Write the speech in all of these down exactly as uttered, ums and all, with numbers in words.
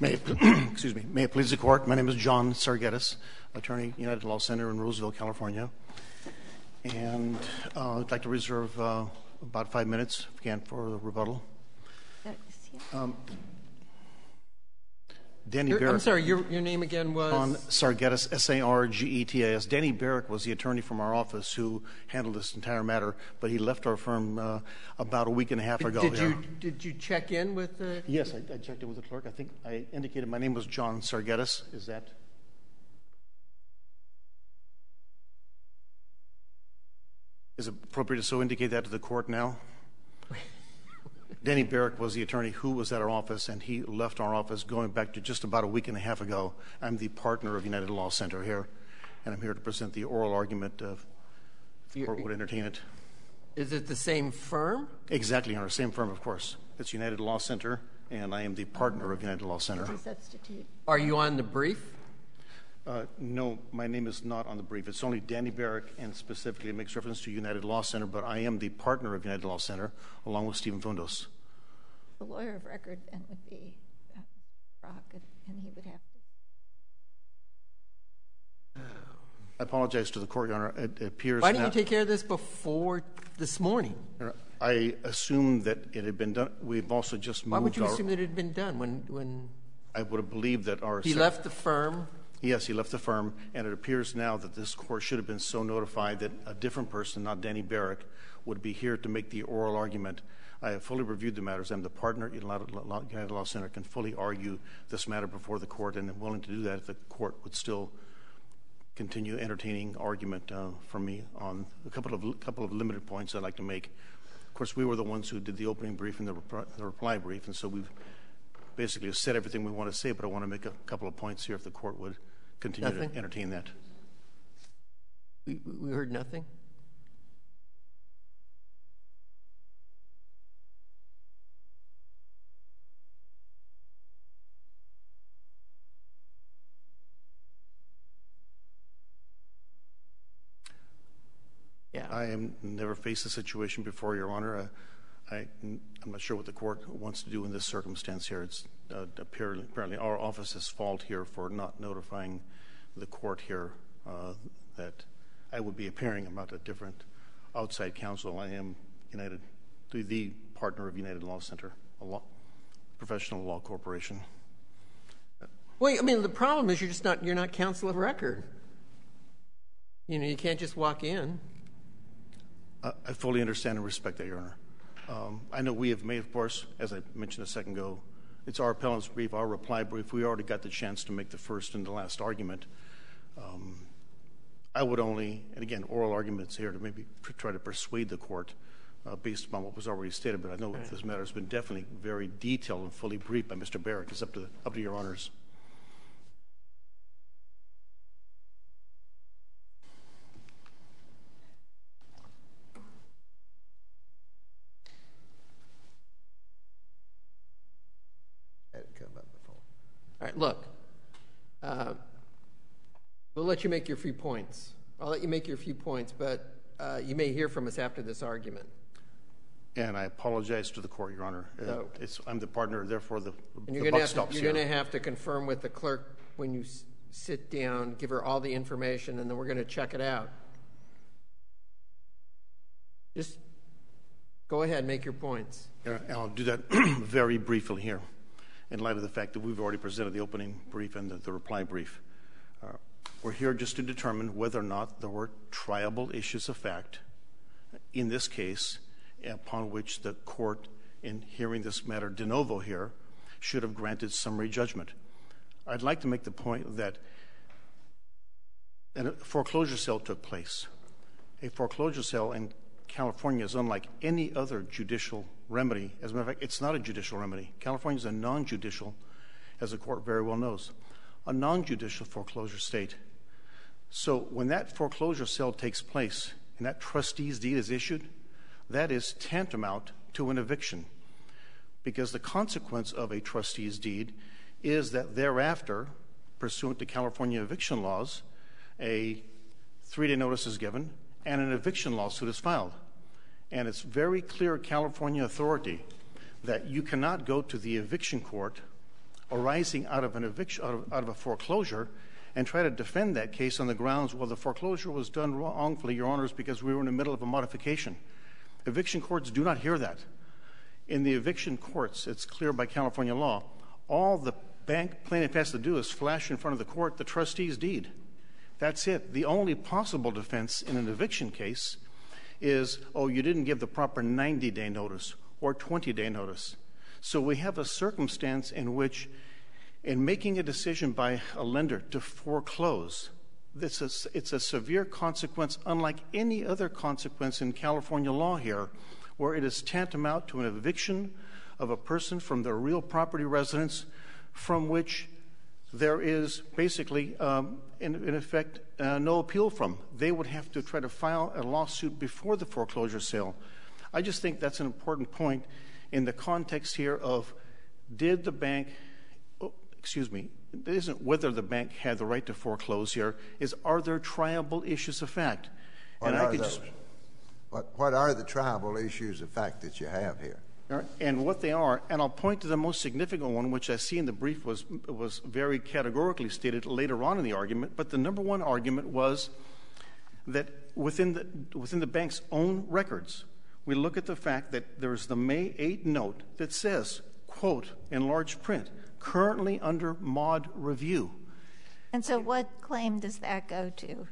May it, excuse me. May it please the court. My name is John Sargetis, attorney, United Law Center in Roseville, California, and uh, I'd like to reserve uh, about five minutes, if we can, for the rebuttal. Um, Danny Your, Barrick. I'm sorry. Your your name again was John Sargetis, S A R G E T A S. Danny Barrick was the attorney from our office who handled this entire matter, but he left our firm uh, about a week and a half ago. Did here. you did you check in with the? Yes, I, I checked it with the clerk. I think I indicated my name was John Sargetis. Is that? Is it appropriate to so indicate that to the court now? Danny Barrick was the attorney who was at our office, and he left our office going back to just about a week and a half ago. I'm the partner of United Law Center here, and I'm here to present the oral argument. Of, if the court would entertain it. Is it the same firm? Exactly, our same firm, of course. It's United Law Center, and I am the partner of United Law Center. Are you on the brief? Uh, no, my name is not on the brief. It's only Danny Barrick, and specifically it makes reference to United Law Center, but I am the partner of United Law Center, along with Stephen Fundos. The lawyer of record and would be uh, Brock, and he would have to. I apologize to the court, Your Honor. It appears. Why didn't now, you take care of this before this morning? I assumed that it had been done. We've also just moved. Why would you our, assume that it had been done when when I would have believed that our. He left the firm. Yes, he left the firm, and it appears now that this court should have been so notified that a different person, not Danny Barrick, would be here to make the oral argument. I have fully reviewed the matters. I'm the partner. United Law Center can fully argue this matter before the court, and I'm willing to do that if the court would still continue entertaining argument uh, from me on a couple of couple of limited points I'd like to make. Of course, we were the ones who did the opening brief and the, repri the reply brief, and so we've basically said everything we want to say, but I want to make a couple of points here if the court would continue nothing? to entertain that. We, we heard nothing? Yeah. I am never faced a situation before, Your Honor. Uh, I, I'm not sure what the court wants to do in this circumstance here. It's uh, apparently, apparently our office's fault here for not notifying the court here uh, that I would be appearing. I'm not a different outside counsel. I am United, the, the partner of United Law Center, a law, professional law corporation. Well, I mean, the problem is you're just not you're not counsel of record. You know, you can't just walk in. Uh, I fully understand and respect that, Your Honor. Um, I know we have made, of course, as I mentioned a second ago, it's our appellant's brief, our reply brief. We already got the chance to make the first and the last argument. Um, I would only, and again, oral arguments here to maybe try to persuade the court uh, based upon what was already stated, but I know right. This matter has been definitely very detailed and fully briefed by Mister Barrick. It's up to, up to Your Honors. All right, look, uh, we'll let you make your few points. I'll let you make your few points, but uh, you may hear from us after this argument. And I apologize to the court, Your Honor. Uh, So, it's, I'm the partner, therefore the, and the you're buck gonna stops to, here. You're going to have to confirm with the clerk when you s sit down, give her all the information, and then we're going to check it out. Just go ahead, make your points. Yeah, and I'll do that very briefly here, in light of the fact that we've already presented the opening brief and the, the reply brief. Uh, we're here just to determine whether or not there were triable issues of fact in this case upon which the court, in hearing this matter de novo here, should have granted summary judgment. I'd like to make the point that a foreclosure sale took place. A foreclosure sale in California is unlike any other judicial remedy. As a matter of fact, it's not a judicial remedy. California is a non-judicial, as the court very well knows, a non-judicial foreclosure state. So when that foreclosure sale takes place and that trustee's deed is issued, that is tantamount to an eviction, because the consequence of a trustee's deed is that thereafter, pursuant to California eviction laws, a three-day notice is given and an eviction lawsuit is filed. And it's very clear California authority that you cannot go to the eviction court arising out of an eviction, out of, out of a foreclosure, and try to defend that case on the grounds, well, the foreclosure was done wrongfully, Your Honors, because we were in the middle of a modification. Eviction courts do not hear that. In the eviction courts, it's clear by California law, all the bank plaintiff has to do is flash in front of the court the trustee's deed. That's it. The only possible defense in an eviction case is, oh, you didn't give the proper ninety-day notice or twenty-day notice. So we have a circumstance in which, in making a decision by a lender to foreclose, it's a, it's a severe consequence unlike any other consequence in California law here, where it is tantamount to an eviction of a person from their real property residence from which there is basically, um, in, in effect, uh, no appeal from. They would have to try to file a lawsuit before the foreclosure sale. I just think that's an important point in the context here of, did the bank, oh, excuse me, it isn't whether the bank had the right to foreclose here, is are there triable issues of fact? What, and are, I could those? just, what, what are the triable issues of fact that you have here? And what they are, and I'll point to the most significant one, which I see in the brief was was very categorically stated later on in the argument. But the number one argument was that within the within the bank's own records, we look at the fact that there is the May eighth note that says, quote, in large print, currently under mod review. And so what claim does that go to?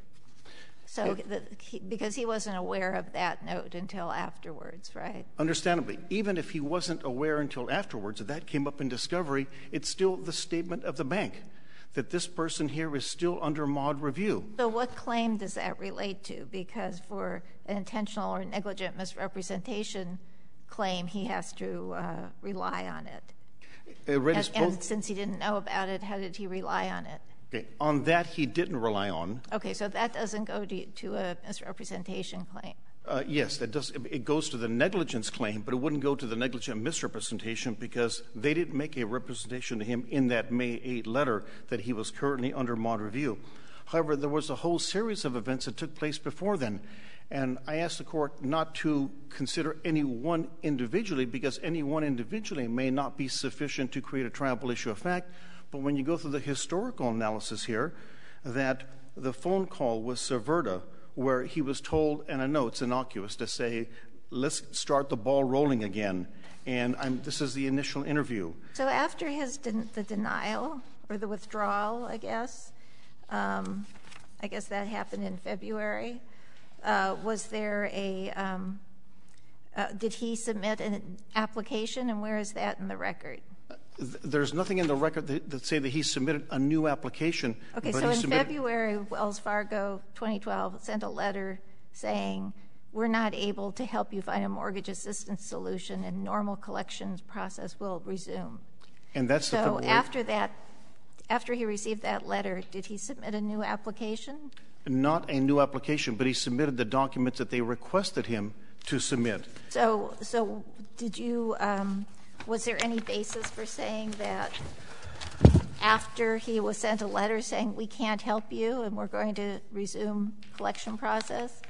So the, he, because he wasn't aware of that note until afterwards, right? Understandably, even if he wasn't aware until afterwards that that came up in discovery, it's still the statement of the bank that this person here is still under mod review. So what claim does that relate to? Because for an intentional or negligent misrepresentation claim, he has to uh, rely on it. Uh, and, and since he didn't know about it, how did he rely on it? Okay. On that, he didn't rely on. Okay, so that doesn't go to, to a misrepresentation claim. Uh, yes, that does. It goes to the negligence claim, but it wouldn't go to the negligent misrepresentation because they didn't make a representation to him in that May eighth letter that he was currently under mod review. However, there was a whole series of events that took place before then, and I asked the court not to consider any one individually because any one individually may not be sufficient to create a triable issue of fact. But when you go through the historical analysis here, that the phone call with Cerverda, where he was told, and I know it's innocuous to say, let's start the ball rolling again, and I'm, this is the initial interview. So after his den- the denial, or the withdrawal, I guess, um, I guess that happened in February, uh, was there a, um, uh, did he submit an application, and where is that in the record? There's nothing in the record that, that say that he submitted a new application. Okay, but so he in submitted February, Wells Fargo twenty twelve sent a letter saying, we're not able to help you find a mortgage assistance solution and normal collections process will resume. And that's the so February. after that, after he received that letter, did he submit a new application? Not a new application, but he submitted the documents that they requested him to submit. So, so did you, um, was there any basis for saying that after he was sent a letter saying we can't help you and we're going to resume collection process,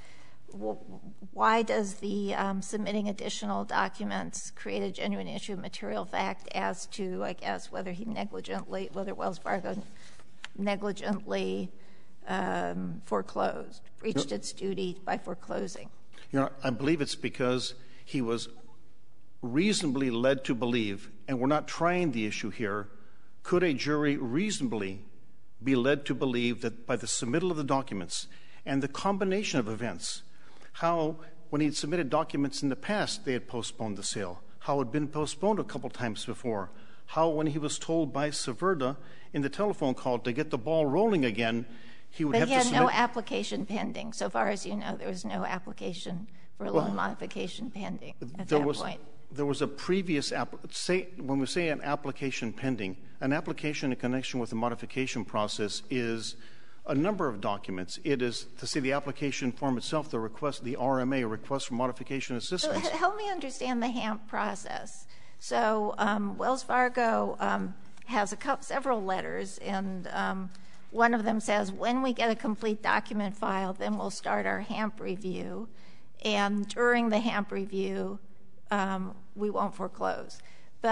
why does the um, submitting additional documents create a genuine issue of material fact as to, I guess, whether he negligently, whether Wells Fargo negligently um, foreclosed, breached its duty by foreclosing? You know, I believe it's because he was reasonably led to believe, and we're not trying the issue here, could a jury reasonably be led to believe that by the submittal of the documents and the combination of events, how when he'd submitted documents in the past they had postponed the sale, how it had been postponed a couple times before, how when he was told by Cerverda in the telephone call to get the ball rolling again, he would but have he to had submit. no application pending. So far as you know, there was no application for a Well, loan modification pending at there that was, point. There was a previous, app, say, when we say an application pending, an application in connection with the modification process is a number of documents. It is, to say the application form itself, the request, the R M A, request for modification assistance. So help me understand the HAMP process. So um, Wells Fargo um, has a couple, several letters, and um, one of them says, when we get a complete document file, then we'll start our HAMP review. And during the HAMP review, um, we won't foreclose. But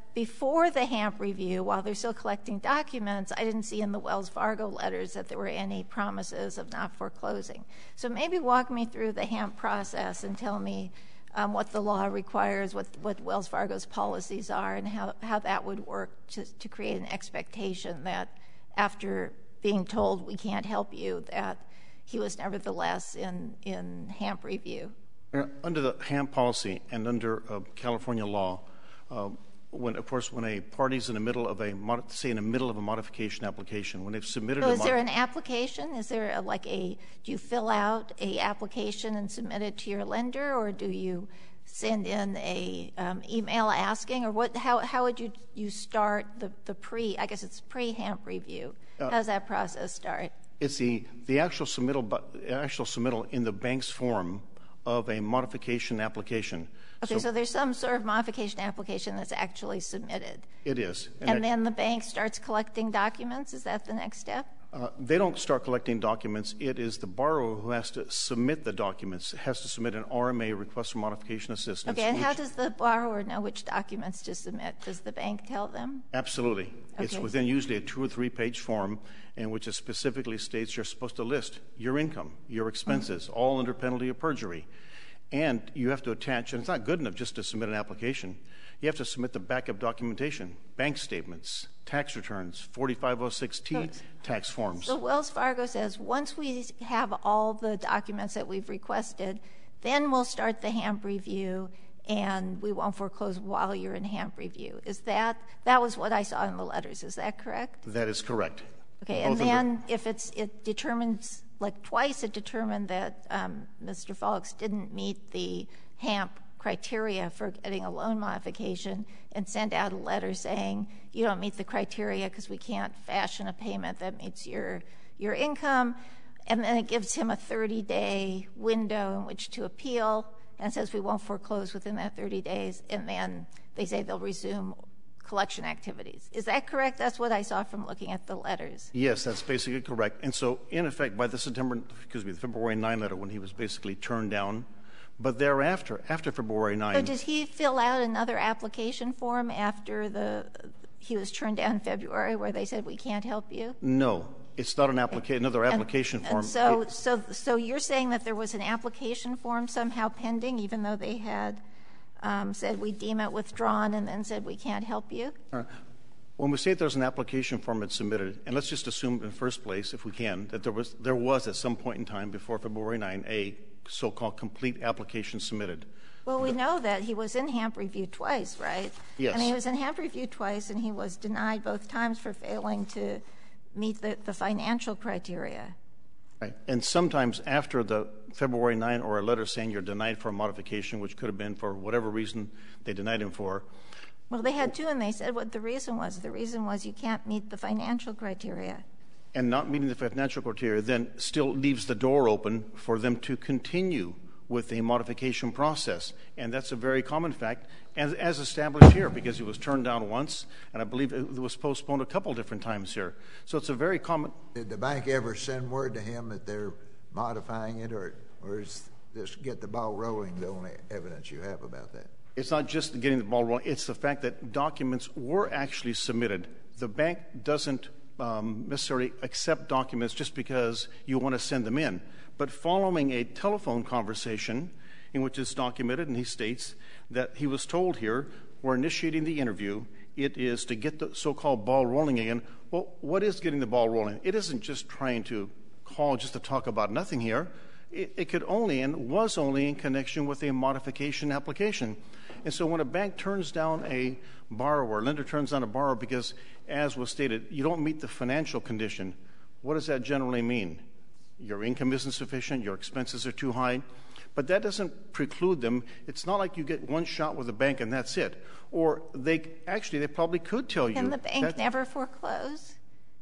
before the HAMP review, while they're still collecting documents, I didn't see in the Wells Fargo letters that there were any promises of not foreclosing. So maybe walk me through the HAMP process and tell me um, what the law requires, what, what Wells Fargo's policies are, and how, how that would work to, to create an expectation that after being told we can't help you, that he was nevertheless in, in HAMP review. Under the HAMP policy and under uh, California law, uh, when, of course, when a party's in the middle of a, say in the middle of a modification application, when they've submitted so a is there an application? Is there a, like a, do you fill out a application and submit it to your lender, or do you send in a um, email asking, or what, how, how would you, you start the, the pre, I guess it's pre-HAMP review? Uh, How does that process start? It's the, the actual submittal, actual submittal in the bank's form of a modification application. Okay, so, so there's some sort of modification application that's actually submitted. It is. And, and I, then the bank starts collecting documents? Is that the next step? Uh, they don't start collecting documents. It is the borrower who has to submit the documents, has to submit an R M A, request for modification assistance. Okay, and how does the borrower know which documents to submit? Does the bank tell them? Absolutely. Okay. It's within usually a two or three page form in which it specifically states you're supposed to list your income, your expenses, mm-hmm. all under penalty of perjury. And you have to attach, and it's not good enough just to submit an application. You have to submit the backup documentation, bank statements, tax returns, forty-five oh six T so, tax forms. So Wells Fargo says once we have all the documents that we've requested, then we'll start the HAMP review, and we won't foreclose while you're in HAMP review. Is that, that was what I saw in the letters, is that correct? That is correct. Okay, Both and then the, if it's, it determines, like twice it determined that um, Mister Follix didn't meet the HAMP criteria for getting a loan modification, and send out a letter saying you don't meet the criteria because we can't fashion a payment that meets your your income, and then it gives him a thirty day window in which to appeal, and says we won't foreclose within that thirty days, and then they say they'll resume collection activities. Is that correct? That's what I saw from looking at the letters. Yes, that's basically correct. And so, in effect, by the September, excuse me, the February ninth letter, when he was basically turned down, but thereafter, after February ninth. So did he fill out another application form after the he was turned down in February, where they said we can't help you? No, it's not an applica- another application and, form. And so, it, so, so you're saying that there was an application form somehow pending, even though they had um, said we deem it withdrawn, and then said we can't help you? Uh, when we say there's an application form that's submitted, and let's just assume in the first place, if we can, that there was there was at some point in time before February ninth a so-called complete application submitted. Well, we know that he was in HAMP review twice, right? Yes. And he was in HAMP review twice, and he was denied both times for failing to meet the, the financial criteria. Right. And sometimes after the February ninth or a letter saying you're denied for a modification, which could have been for whatever reason they denied him for. Well, they had two, and they said what the reason was. The reason was you can't meet the financial criteria. And not meeting the financial criteria then still leaves the door open for them to continue with a modification process. And that's a very common fact, as, as established here, because he was turned down once, and I believe it was postponed a couple different times here. So it's a very common... Did the bank ever send word to him that they're modifying it, or, or is this get the ball rolling the only evidence you have about that? It's not just getting the ball rolling. It's the fact that documents were actually submitted. The bank doesn't um, necessarily accept documents just because you want to send them in. But following a telephone conversation in which it's documented, and he states that he was told here, we're initiating the interview, it is to get the so-called ball rolling again. Well, what is getting the ball rolling? It isn't just trying to call just to talk about nothing here. It, it could only and was only in connection with a modification application. And so when a bank turns down a borrower, lender turns down a borrower because, as was stated, you don't meet the financial condition, what does that generally mean? Your income isn't sufficient, your expenses are too high. But that doesn't preclude them. It's not like you get one shot with a bank and that's it. Or they actually, they probably could tell you. Can the bank never foreclose?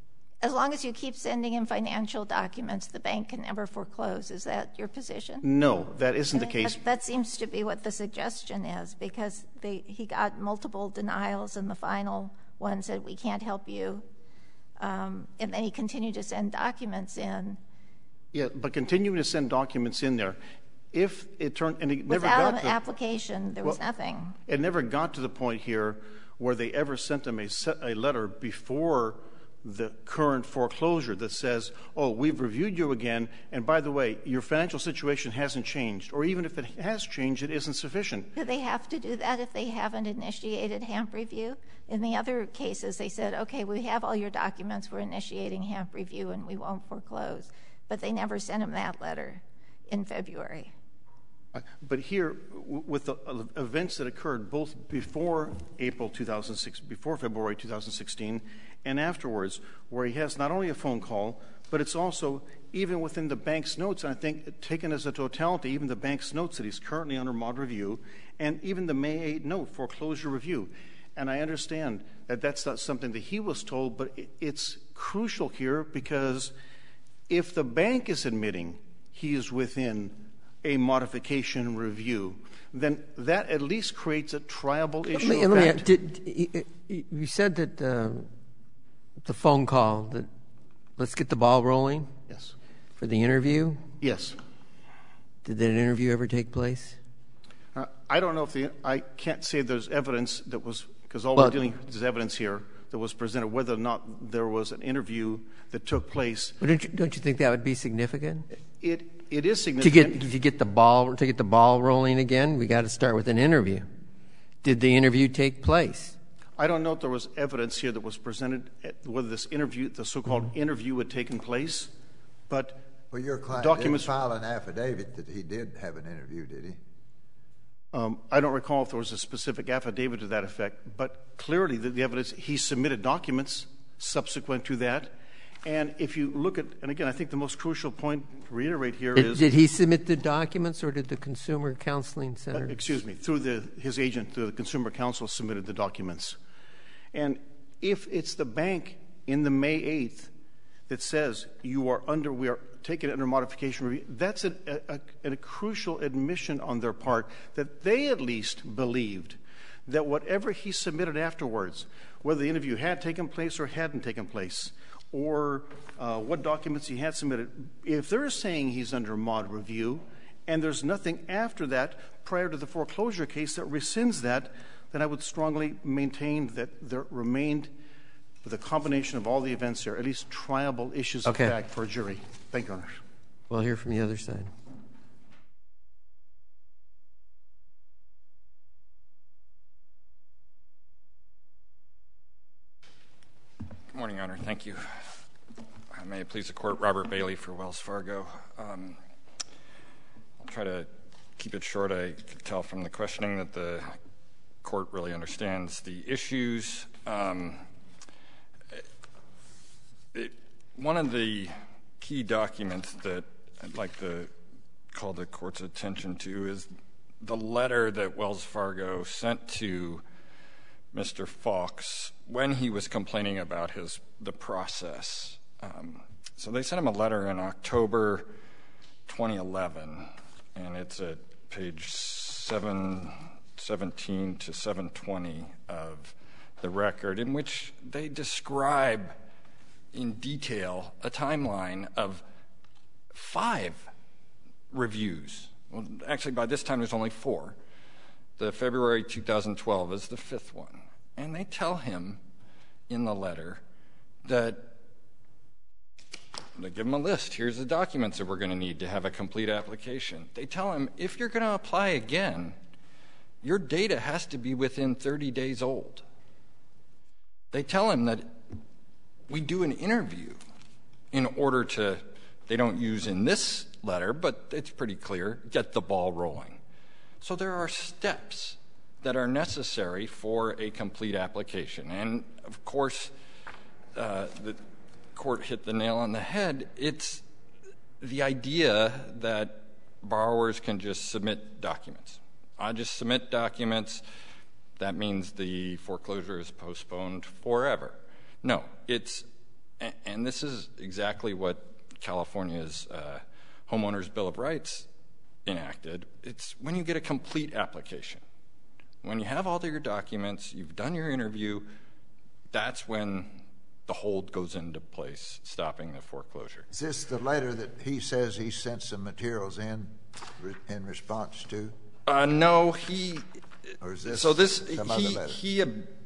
As long as you keep sending in financial documents, the bank can never foreclose. Is that your position? No, that isn't the case. That, that seems to be what the suggestion is, because they, he got multiple denials, and the final one said, we can't help you. Um, and then he continued to send documents in. Yeah, but continuing to send documents in there, if it turned, and it never Without got an to, application, there was well, nothing. It never got to the point here where they ever sent him a, set, a letter before the current foreclosure that says, oh, we've reviewed you again, and by the way, your financial situation hasn't changed, or even if it has changed, it isn't sufficient. Do they have to do that if they haven't initiated HAMP review? In the other cases, they said, okay, we have all your documents, we're initiating HAMP review, and we won't foreclose. But they never sent him that letter in February. But here, with the events that occurred both before April two thousand six, before February two thousand sixteen, and afterwards, where he has not only a phone call, but it's also even within the bank's notes, and I think taken as a totality, even the bank's notes that he's currently under mod review, and even the May eighth note, foreclosure review. And I understand that that's not something that he was told, but it's crucial here because if the bank is admitting he is within a modification review, then that at least creates a triable issue. Let me, let me, did, you said that uh, the phone call, that let's get the ball rolling? Yes. For the interview? Yes. Did that interview ever take place? Uh, I don't know if the, I can't say there's evidence that was, because all well, we're dealing with is evidence here that was presented, whether or not there was an interview that took place. But don't you, don't you think that would be significant? It It is significant. To get, to get the ball to get the ball rolling again, we got to start with an interview. Did the interview take place? I don't know if there was evidence here that was presented, whether this interview, the so-called mm-hmm. interview, had taken place. But well, your client documents didn't file an affidavit that he did have an interview, did he? Um, I don't recall if there was a specific affidavit to that effect, but clearly the, the evidence, he submitted documents subsequent to that. And if you look at, and again, I think the most crucial point to reiterate here did, is... Did he submit the documents, or did the Consumer Counseling Center? Uh, excuse me, through the, his agent, the Consumer Counsel, submitted the documents. And if it's the bank in the May eighth that says you are under, we are taking it under modification review, that's a, a, a, a crucial admission on their part that they at least believed that whatever he submitted afterwards, whether the interview had taken place or hadn't taken place, or uh, what documents he had submitted, if they're saying he's under mod review and there's nothing after that prior to the foreclosure case that rescinds that, then I would strongly maintain that there remained, with a combination of all the events here, at least triable issues okay. of fact for a jury. Thank you, Your Honor. We'll hear from the other side. Good morning, Your Honor. Thank you. Uh, may it please the Court, Robert Bailey for Wells Fargo. Um, I'll try to keep it short. I could tell from the questioning that the Court really understands the issues. Um, it, one of the key documents that I'd like to call the Court's attention to is the letter that Wells Fargo sent to Mister Fox when he was complaining about his the process. Um, so they sent him a letter in October twenty eleven, and it's at page seven seventeen to seven twenty of the record, in which they describe in detail a timeline of five reviews. Well, actually, by this time, there's only four. The February two thousand twelve is the fifth one. And they tell him in the letter that they give him a list. Here's the documents that we're going to need to have a complete application. They tell him, if you're going to apply again, your data has to be within thirty days old. They tell him that we do an interview in order to, they don't use in this letter, but it's pretty clear, get the ball rolling. So there are steps that are necessary for a complete application. And, of course, uh, the Court hit the nail on the head. It's the idea that borrowers can just submit documents. I just submit documents. That means the foreclosure is postponed forever. No, it's, and this is exactly what California's uh, Homeowners Bill of Rights enacted. It's when you get a complete application. When you have all of your documents, you've done your interview, that's when the hold goes into place, stopping the foreclosure. Is this the letter that he says he sent some materials in in response to? Uh, no, he. Or is this so this some he other letter? he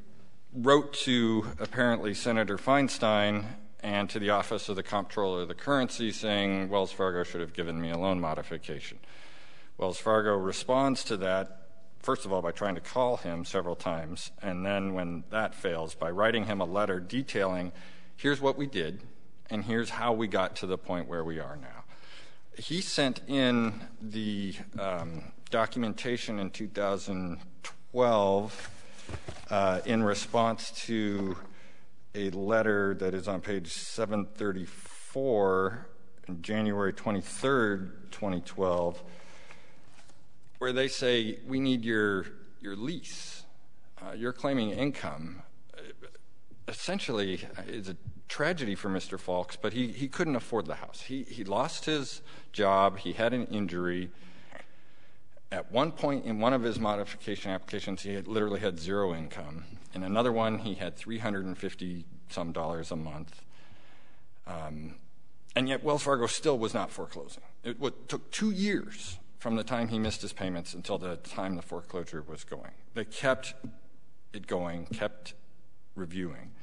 wrote to apparently Senator Feinstein and to the Office of the Comptroller of the Currency saying Wells Fargo should have given me a loan modification. Wells Fargo responds to that, first of all, by trying to call him several times, and then when that fails, by writing him a letter detailing, here's what we did, and here's how we got to the point where we are now. He sent in the um, documentation in two thousand twelve uh, in response to a letter that is on page seven thirty-four, on January twenty-third, twenty twelve, where they say, we need your your lease. Uh, you're claiming income. Essentially, it's a tragedy for Mister Falks, but he, he couldn't afford the house. He, he lost his job. He had an injury. At one point in one of his modification applications, he had literally had zero income. In another one, he had three hundred fifty some dollars a month. Um, and yet Wells Fargo still was not foreclosing. It what, took two years from the time he missed his payments until the time the foreclosure was going. They kept it going, kept reviewing.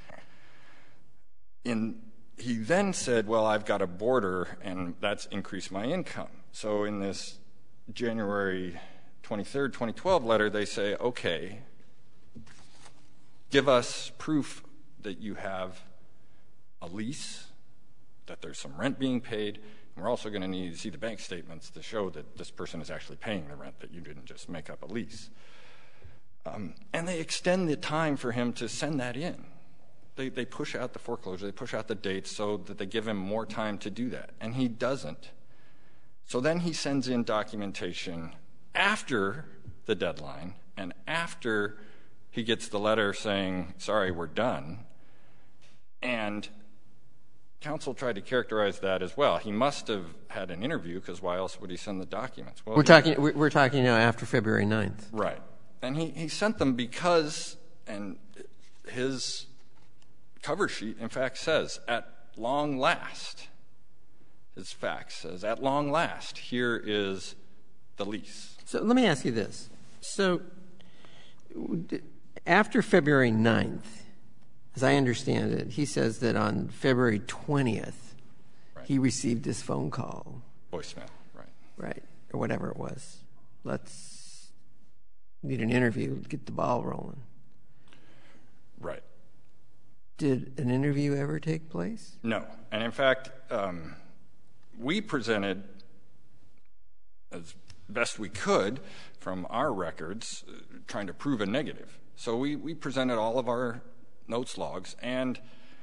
In, he then said, well, I've got a boarder, and that's increased my income. So in this January twenty-third, twenty twelve letter, they say, okay, give us proof that you have a lease, that there's some rent being paid, and we're also going to need to see the bank statements to show that this person is actually paying the rent, that you didn't just make up a lease. Um, and they extend the time for him to send that in. They, they push out the foreclosure, they push out the dates so that they give him more time to do that, and he doesn't. So then he sends in documentation after the deadline and after he gets the letter saying, sorry, we're done. And counsel tried to characterize that as well. He must have had an interview, because why else would he send the documents? Well, we're talking we're talking now after February ninth. Right. And he, he sent them because, and his cover sheet, in fact, says, at long last, his fax says, at long last, here is the lease. So let me ask you this. So after February ninth, as I understand it, he says that on February twentieth, right, he received this phone call. Voicemail, right. Right, or whatever it was. Let's need an interview, get the ball rolling. Right. Did an interview ever take place? No. And in fact, um, we presented, as best we could from our records, uh, trying to prove a negative. So we, we presented all of our notes logs and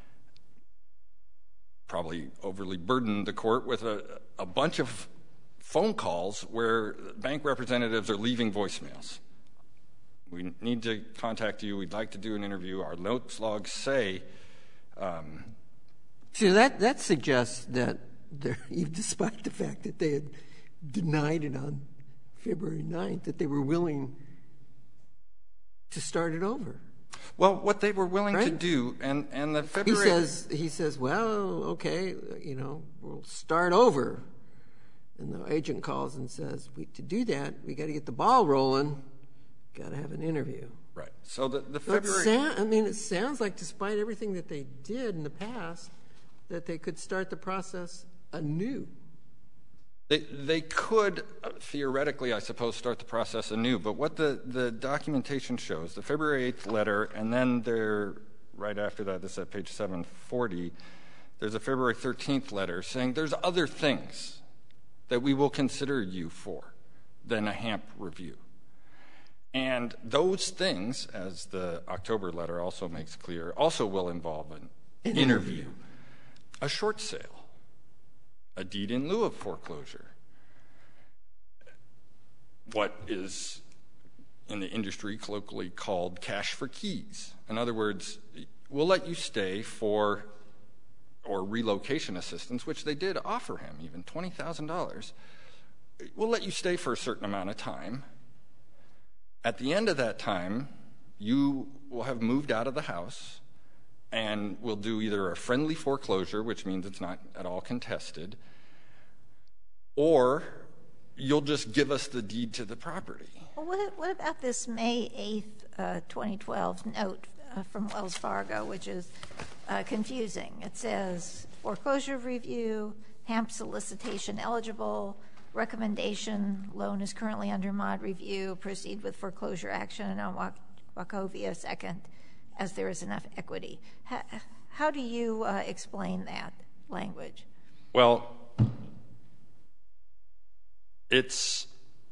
probably overly burdened the court with a, a bunch of phone calls where bank representatives are leaving voicemails. We need to contact you. We'd like to do an interview. Our notes logs say... Um, See, that, that suggests that, despite the fact that they had denied it on February ninth, that they were willing to start it over. Well, what they were willing right? to do, and, and the February... He says, he says, well, okay, you know, we'll start over. And the agent calls and says, we, to do that, we got to get the ball rolling. Got to have an interview. Right. So the, the So February... Sa- I mean, it sounds like despite everything that they did in the past, that they could start the process anew. They, they could, uh, theoretically, I suppose, start the process anew. But what the, the documentation shows, the February eighth letter, and then there, right after that, this is at page seven forty, there's a February thirteenth letter saying there's other things that we will consider you for than a HAMP review. And those things, as the October letter also makes clear, also will involve an, an interview, interview, a short sale, a deed in lieu of foreclosure, what is in the industry colloquially called cash for keys. In other words, we'll let you stay for, or relocation assistance, which they did offer him, even twenty thousand dollars. We'll let you stay for a certain amount of time. At the end of that time, you will have moved out of the house, and we'll do either a friendly foreclosure, which means it's not at all contested, or you'll just give us the deed to the property. Well, what, what about this May eighth, uh, twenty twelve note uh, from Wells Fargo, which is uh, confusing. It says foreclosure review, HAMP solicitation eligible, recommendation, loan is currently under mod review, proceed with foreclosure action, and on Wachovia second, as there is enough equity. How, how do you uh, explain that language? Well, it's,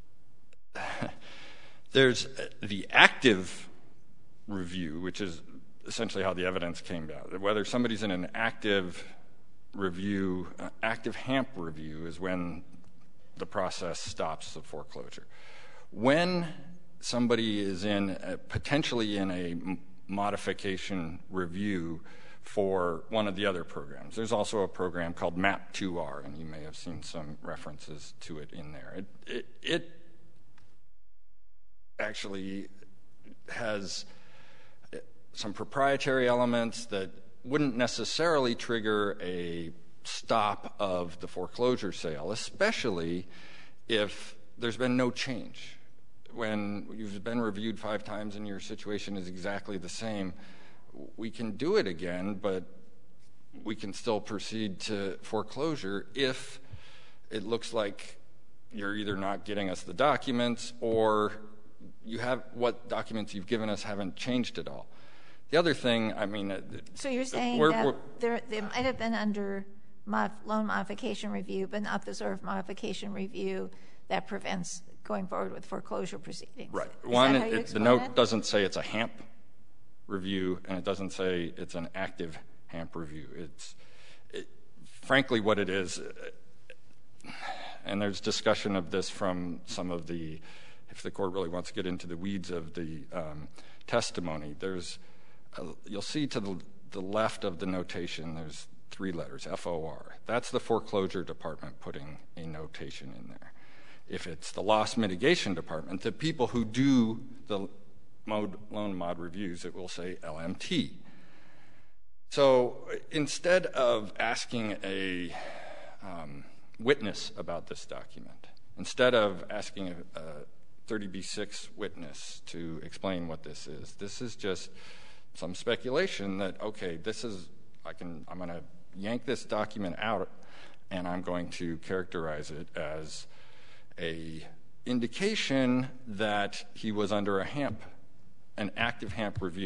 there's the active review, which is essentially how the evidence came down. Whether somebody's in an active review, uh, active HAMP review is when the process stops the foreclosure. When somebody is in a, potentially in a m- modification review for one of the other programs, there's also a program called MAP two R, and you may have seen some references to it in there. It, it, it actually has some proprietary elements that wouldn't necessarily trigger a stop of the foreclosure sale, especially if there's been no change. When you've been reviewed five times and your situation is exactly the same, we can do it again, but we can still proceed to foreclosure if it looks like you're either not getting us the documents or you have what documents you've given us haven't changed at all. The other thing, I mean... So you're saying we're, that we're, there, they might have been under mod, loan modification review, but not the sort of modification review that prevents going forward with foreclosure proceedings. Right. Is One, that how you it, the explain note it? doesn't say it's a HAMP review, and it doesn't say it's an active HAMP review. It's, it, frankly, what it is, and there's discussion of this from some of the, if the court really wants to get into the weeds of the um, testimony, there's, uh, you'll see to the, the left of the notation, there's three letters, F O R. That's the foreclosure department putting a notation in there. If it's the loss mitigation department, the people who do the mode, loan mod reviews, it will say L M T. So instead of asking a um, witness about this document, instead of asking a, a thirty B six witness to explain what this is, this is just some speculation that, okay, this is, I can, I'm going to yank this document out and I'm going to characterize it as a indication that he was under a HAMP, an active HAMP review.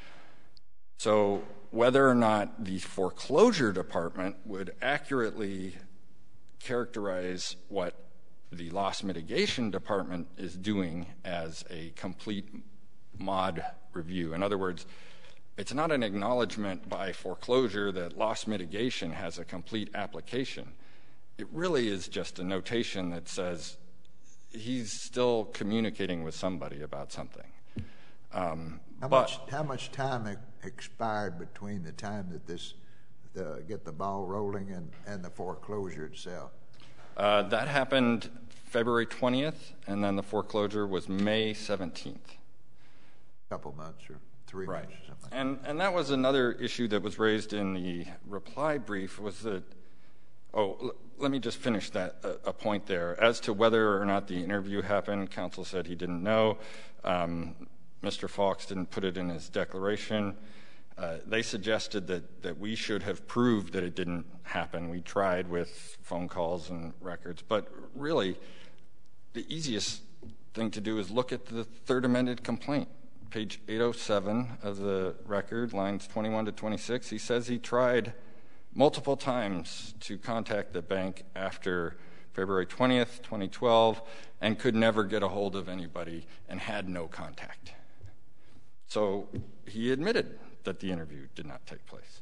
So whether or not the foreclosure department would accurately characterize what the loss mitigation department is doing as a complete mod review. In other words, it's not an acknowledgement by foreclosure that loss mitigation has a complete application. It really is just a notation that says he's still communicating with somebody about something. Um, how, but, much, how much time e- expired between the time that this, the, get the ball rolling and, and the foreclosure itself? Uh, that happened February twentieth, and then the foreclosure was May seventeenth. A couple months or three right. months or something. And, and that was another issue that was raised in the reply brief was that, oh, l- let me just finish that uh, a point there. As to whether or not the interview happened, counsel said he didn't know. Um, Mister Fawkes didn't put it in his declaration. Uh, they suggested that, that we should have proved that it didn't happen. We tried with phone calls and records. But really, the easiest thing to do is look at the third amended complaint, page eight oh seven of the record, lines twenty-one to twenty-six. He says he tried multiple times to contact the bank after February twentieth, twenty twelve, and could never get a hold of anybody and had no contact. So he admitted that the interview did not take place.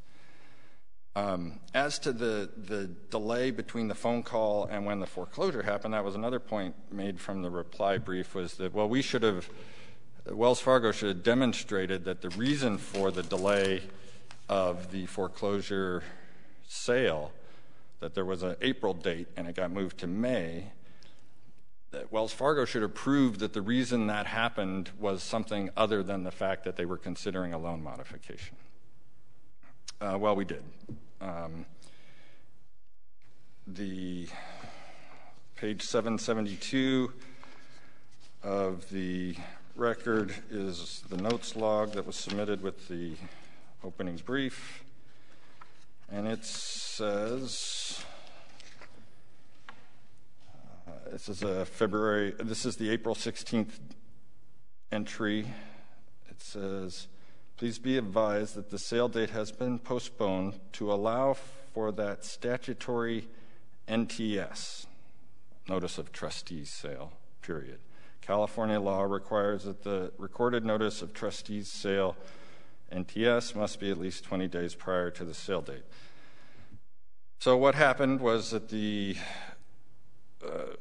Um, as to the, the delay between the phone call and when the foreclosure happened, that was another point made from the reply brief was that, well, we should have, Wells Fargo should have demonstrated that the reason for the delay of the foreclosure sale, that there was an April date and it got moved to May, that Wells Fargo should have proved that the reason that happened was something other than the fact that they were considering a loan modification. Uh, well, we did. Um, the page seven seventy-two of the record is the notes log that was submitted with the openings brief, and it says, uh, this is a February, this is the April sixteenth entry. It says, please be advised that the sale date has been postponed to allow for that statutory N T S, Notice of Trustees Sale, period. California law requires that the recorded notice of trustees sale, N T S, must be at least twenty days prior to the sale date. So what happened was that the uh,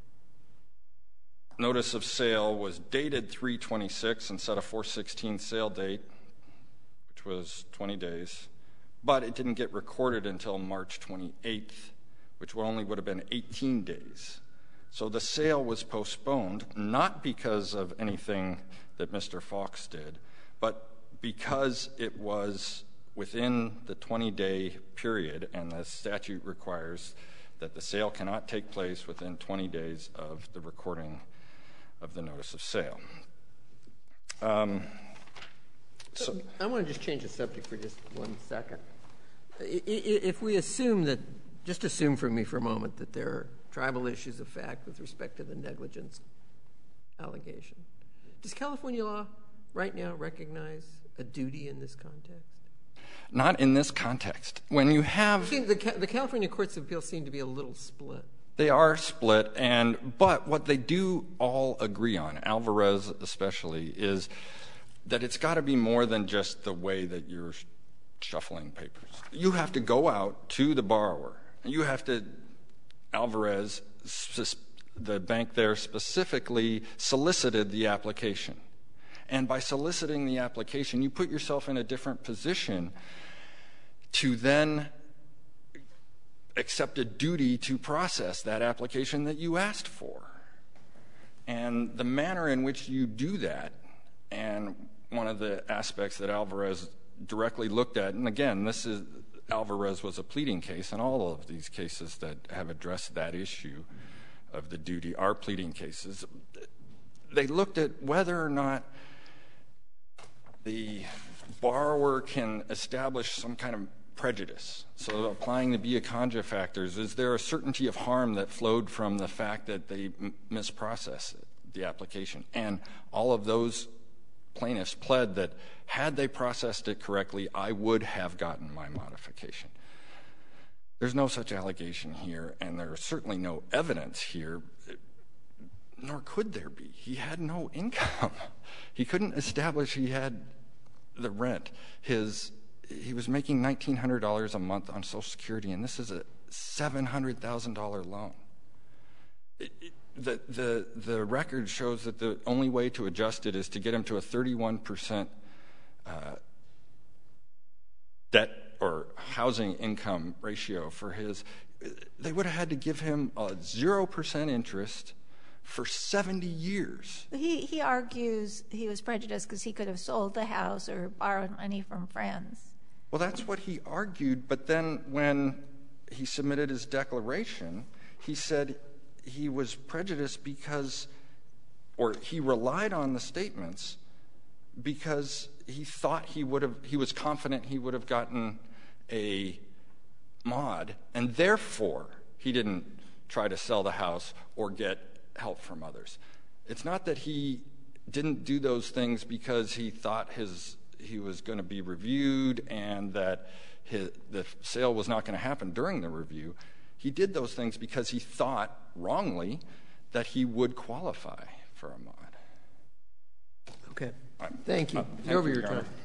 notice of sale was dated three twenty-six instead of four sixteen sale date, which was twenty days, but it didn't get recorded until March twenty-eighth, which only would have been eighteen days. So the sale was postponed, not because of anything that Mister Fox did, but because it was within the twenty-day period, and the statute requires that the sale cannot take place within twenty days of the recording of the notice of sale. Um, so I want to just change the subject for just one second. If we assume that, just assume for me for a moment that there are tribal issues of fact with respect to the negligence allegation, does California law right now recognize a duty in this context? Not in this context. When you have... The, the California courts of appeals seem to be a little split. They are split, and but what they do all agree on, Alvarez especially, is that it's got to be more than just the way that you're shuffling papers. You have to go out to the borrower. You have to, Alvarez, the bank there specifically solicited the application. And by soliciting the application, you put yourself in a different position to then accept a duty to process that application that you asked for. And the manner in which you do that, and one of the aspects that Alvarez directly looked at, and again, this is, Alvarez was a pleading case, and all of these cases that have addressed that issue of the duty are pleading cases. They looked at whether or not the borrower can establish some kind of prejudice. So applying the Biaconga factors, is there a certainty of harm that flowed from the fact that they m- misprocessed the application? And all of those plaintiffs pled that had they processed it correctly, I would have gotten my modification. There's no such allegation here, and there's certainly no evidence here, nor could there be. He had no income. He couldn't establish he had the rent. His he was making nineteen hundred dollars a month on Social Security, and this is a seven hundred thousand dollars loan. It, it, the, the, the record shows that the only way to adjust it is to get him to a thirty-one percent uh, debt or housing income ratio for his. They would have had to give him a zero percent interest for seventy years. He, he argues he was prejudiced because he could have sold the house or borrowed money from friends. Well, that's what he argued, but then when he submitted his declaration, he said he was prejudiced because, or he relied on the statements because he thought he would have, he was confident he would have gotten a mod, and therefore he didn't try to sell the house or get help from others. It's not that he didn't do those things because he thought his he was going to be reviewed and that his, the sale was not going to happen during the review. He did those things because he thought wrongly that he would qualify for a mod. Okay. Right. Thank you. Uh, thank You're over you, your Your time. Honor.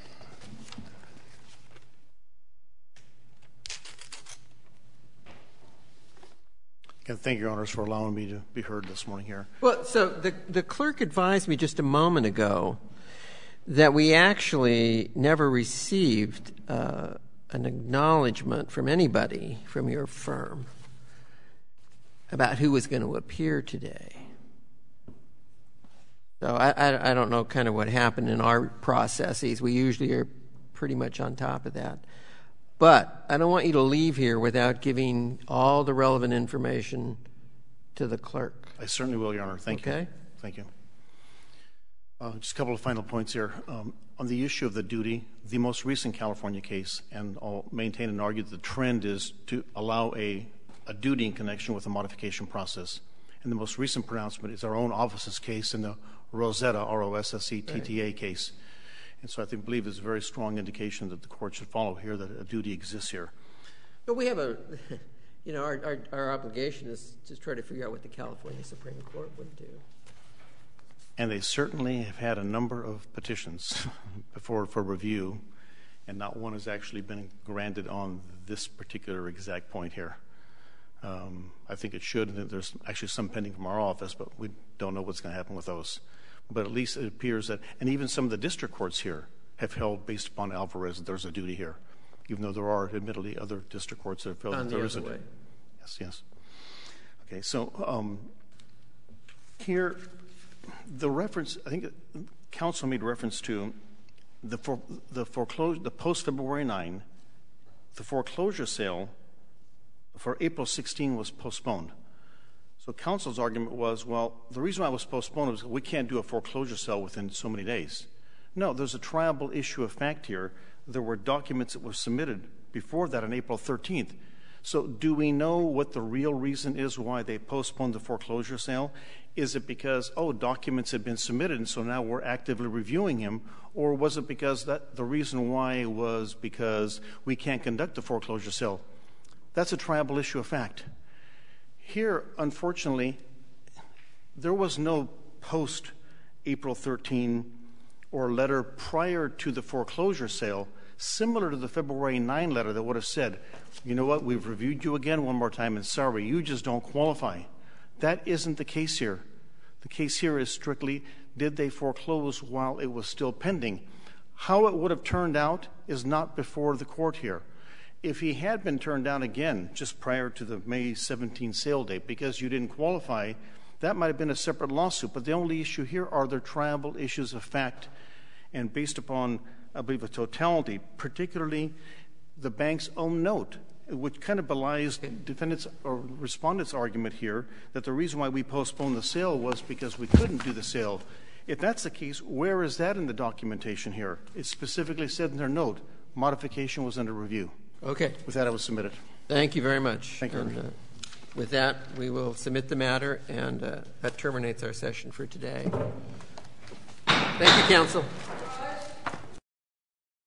And thank you, Your Honors, for allowing me to be heard this morning here. Well, so the, the clerk advised me just a moment ago that we actually never received uh, an acknowledgement from anybody from your firm about who was going to appear today. So I, I, I don't know kind of what happened in our processes. We usually are pretty much on top of that. But I don't want you to leave here without giving all the relevant information to the clerk. I certainly will, Your Honor. Thank okay? you. Thank you. Uh, just a couple of final points here. Um, on the issue of the duty, the most recent California case, and I'll maintain and argue that the trend is to allow a, a duty in connection with the modification process. And the most recent pronouncement is our own office's case in the Rosetta, R O S S E T T A right. case. And so I think, believe there's a very strong indication that the court should follow here, that a duty exists here. But we have a, you know, our, our, our obligation is to try to figure out what the California Supreme Court would do. And they certainly have had a number of petitions before for review, and not one has actually been granted on this particular exact point here. Um, I think it should. There's actually some pending from our office, but we don't know what's going to happen with those. But at least it appears that, and even some of the district courts here have held, based upon Alvarez, that there's a duty here, even though there are, admittedly, other district courts that have held that there isn't. Way. Yes, yes. Okay, so um, here, the reference, I think counsel made reference to the for, the foreclosure, the post February ninth, the foreclosure sale for April sixteenth was postponed. So counsel's argument was, well, the reason why it was postponed was we can't do a foreclosure sale within so many days. No, there's a triable issue of fact here. There were documents that were submitted before that on April thirteenth. So do we know what the real reason is why they postponed the foreclosure sale? Is it because, oh, documents had been submitted and so now we're actively reviewing him? Or was it because that the reason why was because we can't conduct the foreclosure sale? That's a triable issue of fact. Here, unfortunately, there was no post-April thirteenth or letter prior to the foreclosure sale similar to the February ninth letter that would have said, you know what, we've reviewed you again one more time and sorry, you just don't qualify. That isn't the case here. The case here is strictly, did they foreclose while it was still pending? How it would have turned out is not before the court here. If he had been turned down again just prior to the May seventeenth sale date because you didn't qualify, that might have been a separate lawsuit. But the only issue here are the triable issues of fact. And based upon, I believe, the totality, particularly the bank's own note, which kind of belies defendants' or respondents' argument here that the reason why we postponed the sale was because we couldn't do the sale. If that's the case, where is that in the documentation here? It specifically said in their note, modification was under review. Okay. With that, I will submit it. Thank you very much. Thank you. And, uh, with that, we will submit the matter, and uh, that terminates our session for today. Thank you, counsel.